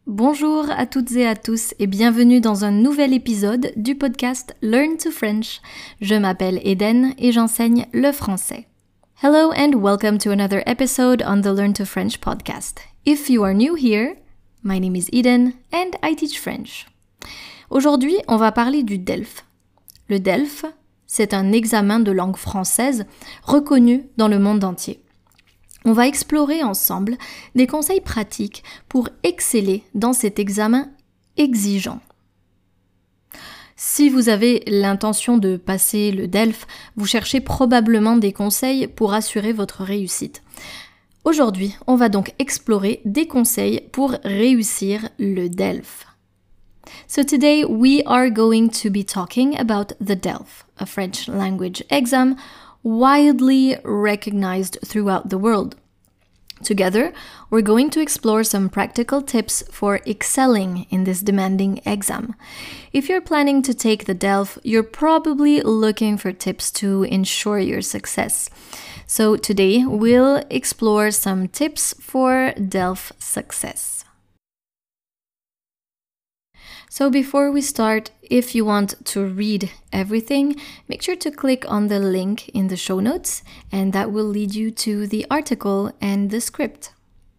Bonjour à toutes et à tous et bienvenue dans un nouvel épisode du podcast Learn to French. Je m'appelle Eden et j'enseigne le français. Hello and welcome to another episode on the Learn to French podcast. If you are new here, my name is Eden and I teach French. Aujourd'hui, on va parler du DELF. Le DELF, c'est un examen de langue française reconnu dans le monde entier. On va explorer ensemble des conseils pratiques pour exceller dans cet examen exigeant. Si vous avez l'intention de passer le DELF, vous cherchez probablement des conseils pour assurer votre réussite. Aujourd'hui, on va donc explorer des conseils pour réussir le DELF. So today we are going to be talking about the DELF, a French language exam widely recognized throughout the world. Together, we're going to explore some practical tips for excelling in this demanding exam. If you're planning to take the DELF, you're probably looking for tips to ensure your success. So today, we'll explore some tips for DELF success. So before we start, if you want to read everything, make sure to click on the link in the show notes and that will lead you to the article and the script.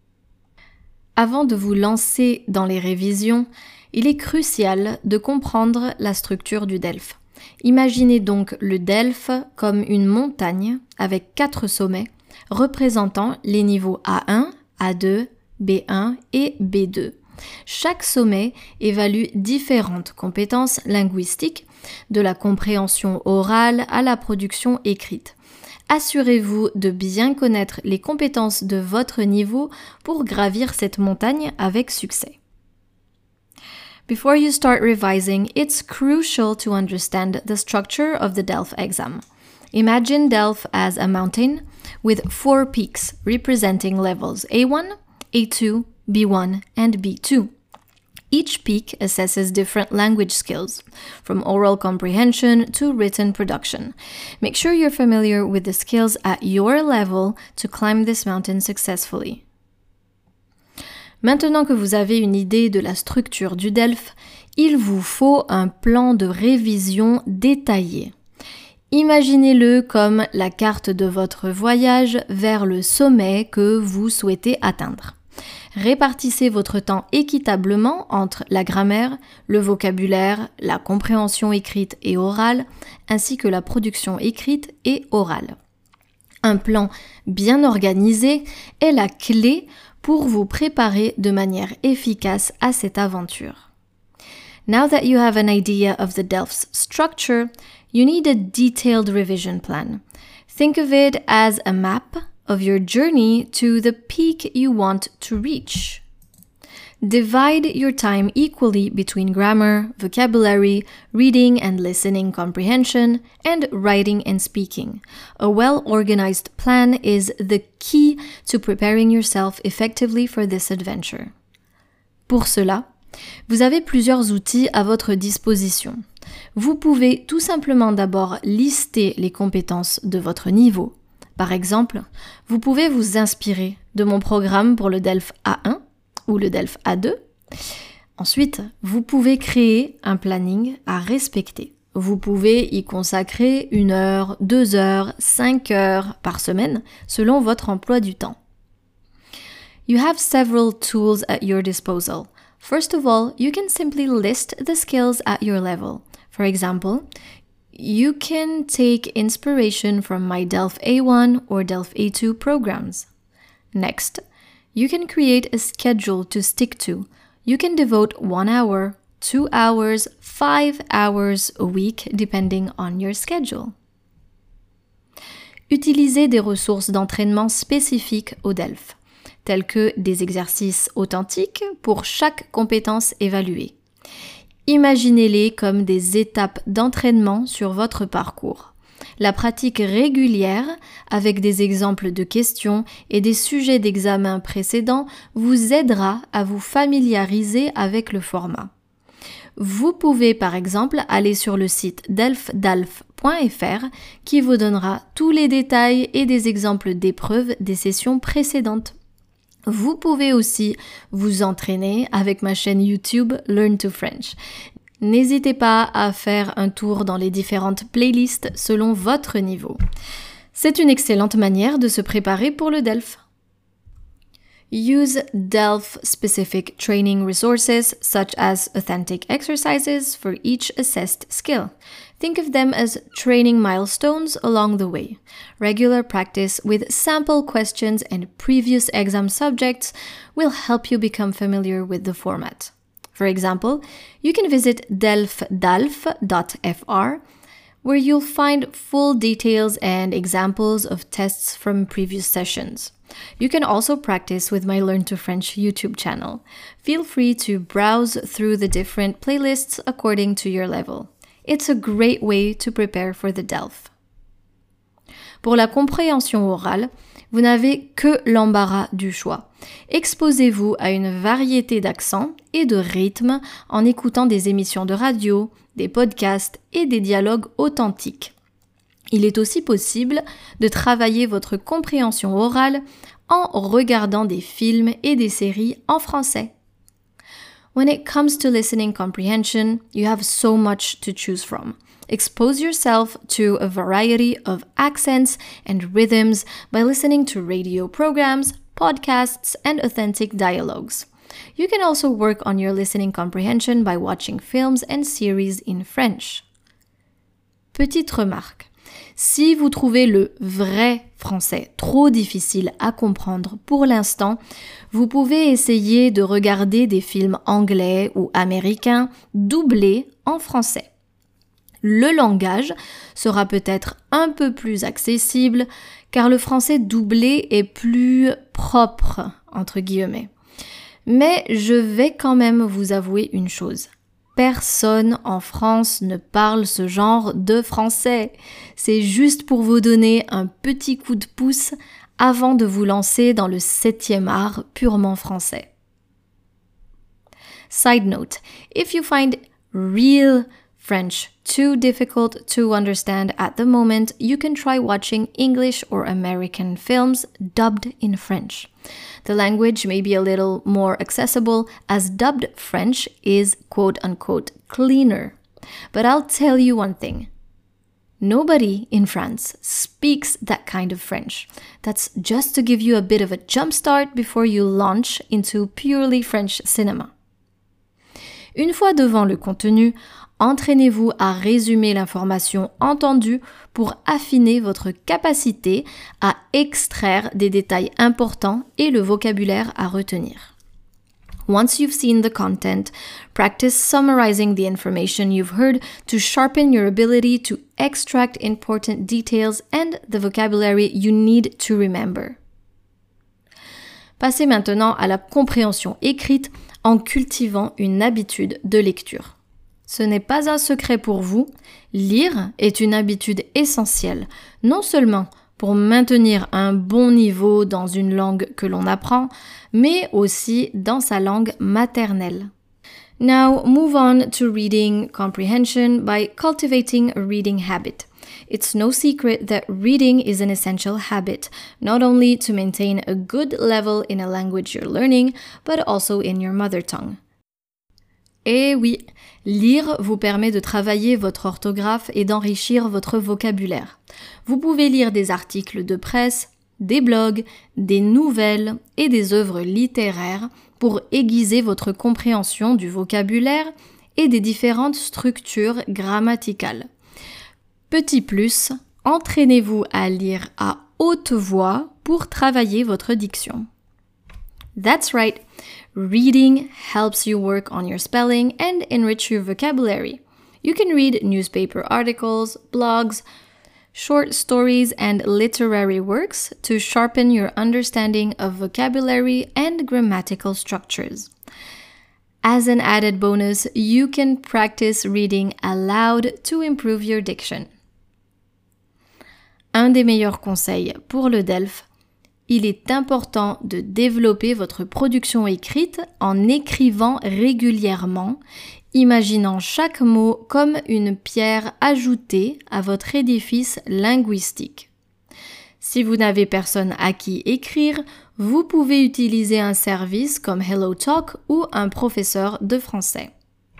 Avant de vous lancer dans les révisions, il est crucial de comprendre la structure du DELF. Imaginez donc le DELF comme une montagne avec 4 sommets représentant les niveaux A1, A2, B1 et B2. Chaque sommet évalue différentes compétences linguistiques, de la compréhension orale à la production écrite. Assurez-vous de bien connaître les compétences de votre niveau pour gravir cette montagne avec succès. Before you start revising, it's crucial to understand the structure of the DELF exam. Imagine DELF as a mountain with 4 peaks representing levels A1, A2, B1 and B2. Each peak assesses different language skills, from oral comprehension to written production. Make sure you're familiar with the skills at your level to climb this mountain successfully. Maintenant que vous avez une idée de la structure du DELF, il vous faut un plan de révision détaillé. Imaginez-le comme la carte de votre voyage vers le sommet que vous souhaitez atteindre. Répartissez votre temps équitablement entre la grammaire, le vocabulaire, la compréhension écrite et orale, ainsi que la production écrite et orale. Un plan bien organisé est la clé pour vous préparer de manière efficace à cette aventure. Now that you have an idea of the DELF's structure, you need a detailed revision plan. Think of it as a map of your journey to the peak you want to reach. Divide your time equally between grammar, vocabulary, reading and listening comprehension, and writing and speaking. A well-organized plan is the key to preparing yourself effectively for this adventure. Pour cela, vous avez plusieurs outils à votre disposition. Vous pouvez tout simplement d'abord lister les compétences de votre niveau. Par exemple, vous pouvez vous inspirer de mon programme pour le DELF A1 ou le DELF A2. Ensuite, vous pouvez créer un planning à respecter. Vous pouvez y consacrer 1 heure, 2 heures, 5 heures par semaine selon votre emploi du temps. You have several tools at your disposal. First of all, you can simply list the skills at your level. For example, you can take inspiration from my DELF A1 or DELF A2 programs. Next, you can create a schedule to stick to. You can devote 1 hour, 2 hours, 5 hours a week depending on your schedule. Utilisez des ressources d'entraînement spécifiques au DELF, tels que des exercices authentiques pour chaque compétence évaluée. Imaginez-les comme des étapes d'entraînement sur votre parcours. La pratique régulière, avec des exemples de questions et des sujets d'examen précédents, vous aidera à vous familiariser avec le format. Vous pouvez par exemple aller sur le site delfdalf.fr qui vous donnera tous les détails et des exemples d'épreuves des sessions précédentes. Vous pouvez aussi vous entraîner avec ma chaîne YouTube Learn to French. N'hésitez pas à faire un tour dans les différentes playlists selon votre niveau. C'est une excellente manière de se préparer pour le DELF. Use DELF-specific training resources such as authentic exercises for each assessed skill. Think of them as training milestones along the way. Regular practice with sample questions and previous exam subjects will help you become familiar with the format. For example, you can visit delfdalf.fr, where you'll find full details and examples of tests from previous sessions. You can also practice with my Learn to French YouTube channel. Feel free to browse through the different playlists according to your level. It's a great way to prepare for the DELF. Pour la compréhension orale, vous n'avez que l'embarras du choix. Exposez-vous à une variété d'accents et de rythmes en écoutant des émissions de radio, des podcasts et des dialogues authentiques. Il est aussi possible de travailler votre compréhension orale en regardant des films et des séries en français. When it comes to listening comprehension, you have so much to choose from. Expose yourself to a variety of accents and rhythms by listening to radio programs, podcasts, and authentic dialogues. You can also work on your listening comprehension by watching films and series in French. Petite remarque. Si vous trouvez le vrai français trop difficile à comprendre pour l'instant, vous pouvez essayer de regarder des films anglais ou américains doublés en français. Le langage sera peut-être un peu plus accessible car le français doublé est plus propre, entre guillemets. Mais je vais quand même vous avouer une chose. Personne en France ne parle ce genre de français. C'est juste pour vous donner un petit coup de pouce avant de vous lancer dans le 7e art purement français. Side note, if you find real French too difficult to understand at the moment, you can try watching English or American films dubbed in French. The language may be a little more accessible as dubbed French is quote-unquote cleaner. But I'll tell you one thing. Nobody in France speaks that kind of French. That's just to give you a bit of a jump start before you launch into purely French cinema. Une fois devant le contenu, entraînez-vous à résumer l'information entendue pour affiner votre capacité à extraire des détails importants et le vocabulaire à retenir. Once you've seen the content, practice summarizing the information you've heard to sharpen your ability to extract important details and the vocabulary you need to remember. Passez maintenant à la compréhension écrite en cultivant une habitude de lecture. Ce n'est pas un secret pour vous, lire est une habitude essentielle, non seulement pour maintenir un bon niveau dans une langue que l'on apprend, mais aussi dans sa langue maternelle. Now move on to reading comprehension by cultivating a reading habit. It's no secret that reading is an essential habit, not only to maintain a good level in a language you're learning, but also in your mother tongue. Et oui, lire vous permet de travailler votre orthographe et d'enrichir votre vocabulaire. Vous pouvez lire des articles de presse, des blogs, des nouvelles et des œuvres littéraires pour aiguiser votre compréhension du vocabulaire et des différentes structures grammaticales. Petit plus, entraînez-vous à lire à haute voix pour travailler votre diction. That's right. Reading helps you work on your spelling and enrich your vocabulary. You can read newspaper articles, blogs, short stories, and literary works to sharpen your understanding of vocabulary and grammatical structures. As an added bonus, you can practice reading aloud to improve your diction. Un des meilleurs conseils pour le DELF, il est important de développer votre production écrite en écrivant régulièrement, imaginant chaque mot comme une pierre ajoutée à votre édifice linguistique. Si vous n'avez personne à qui écrire, vous pouvez utiliser un service comme HelloTalk ou un professeur de français.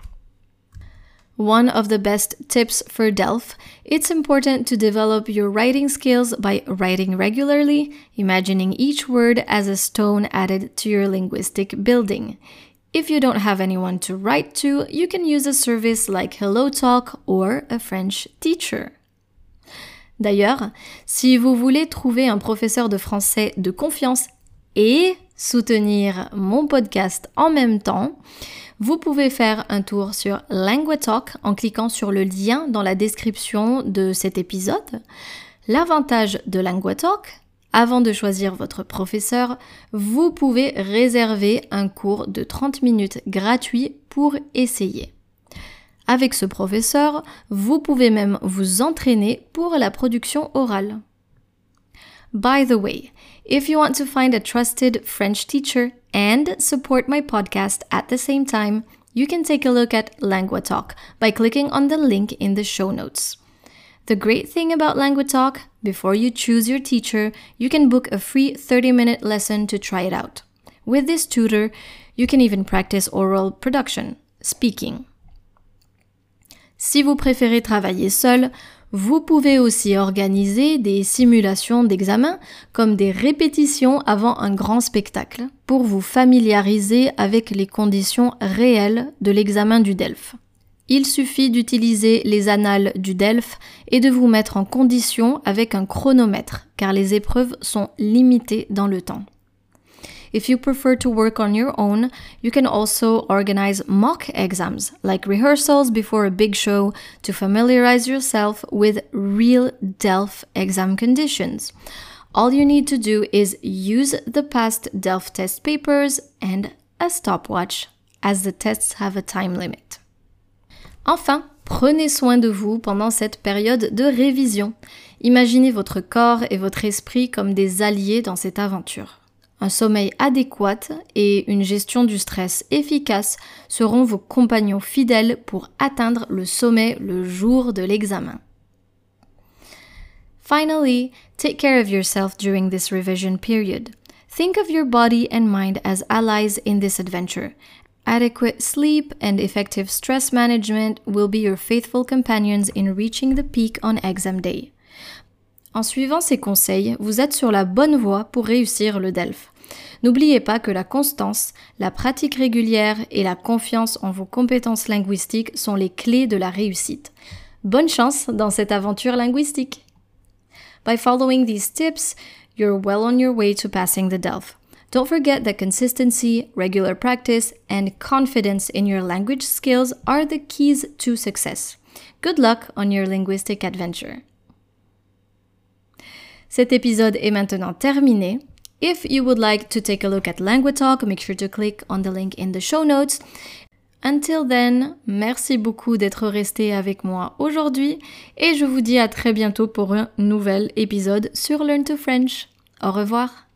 One of the best tips for DELF, it's important to develop your writing skills by writing regularly, imagining each word as a stone added to your linguistic building. If you don't have anyone to write to, you can use a service like HelloTalk or a French teacher. D'ailleurs, si vous voulez trouver un professeur de français de confiance et soutenir mon podcast en même temps, vous pouvez faire un tour sur LanguaTalk en cliquant sur le lien dans la description de cet épisode. L'avantage de LanguaTalk, avant de choisir votre professeur, vous pouvez réserver un cours de 30 minutes gratuit pour essayer. Avec ce professeur, vous pouvez même vous entraîner pour la production orale. By the way, if you want to find a trusted French teacher and support my podcast at the same time, you can take a look at LanguaTalk by clicking on the link in the show notes. The great thing about LanguaTalk, before you choose your teacher, you can book a free 30-minute lesson to try it out. With this tutor, you can even practice oral production, speaking. Si vous préférez travailler seul, vous pouvez aussi organiser des simulations d'examen comme des répétitions avant un grand spectacle pour vous familiariser avec les conditions réelles de l'examen du DELF. Il suffit d'utiliser les annales du DELF et de vous mettre en condition avec un chronomètre car les épreuves sont limitées dans le temps. If you prefer to work on your own, you can also organize mock exams, like rehearsals before a big show, to familiarize yourself with real DELF exam conditions. All you need to do is use the past DELF test papers and a stopwatch, as the tests have a time limit. Enfin, prenez soin de vous pendant cette période de révision. Imaginez votre corps et votre esprit comme des alliés dans cette aventure. Un sommeil adéquat et une gestion du stress efficace seront vos compagnons fidèles pour atteindre le sommet le jour de l'examen. Finally, take care of yourself during this revision period. Think of your body and mind as allies in this adventure. Adequate sleep and effective stress management will be your faithful companions in reaching the peak on exam day. En suivant ces conseils, vous êtes sur la bonne voie pour réussir le DELF. N'oubliez pas que la constance, la pratique régulière et la confiance en vos compétences linguistiques sont les clés de la réussite. Bonne chance dans cette aventure linguistique! By following these tips, you're well on your way to passing the DELF. Don't forget that consistency, regular practice, and confidence in your language skills are the keys to success. Good luck on your linguistic adventure. Cet épisode est maintenant terminé. If you would like to take a look at LanguaTalk, make sure to click on the link in the show notes. Until then, merci beaucoup d'être resté avec moi aujourd'hui et je vous dis à très bientôt pour un nouvel épisode sur Learn to French. Au revoir.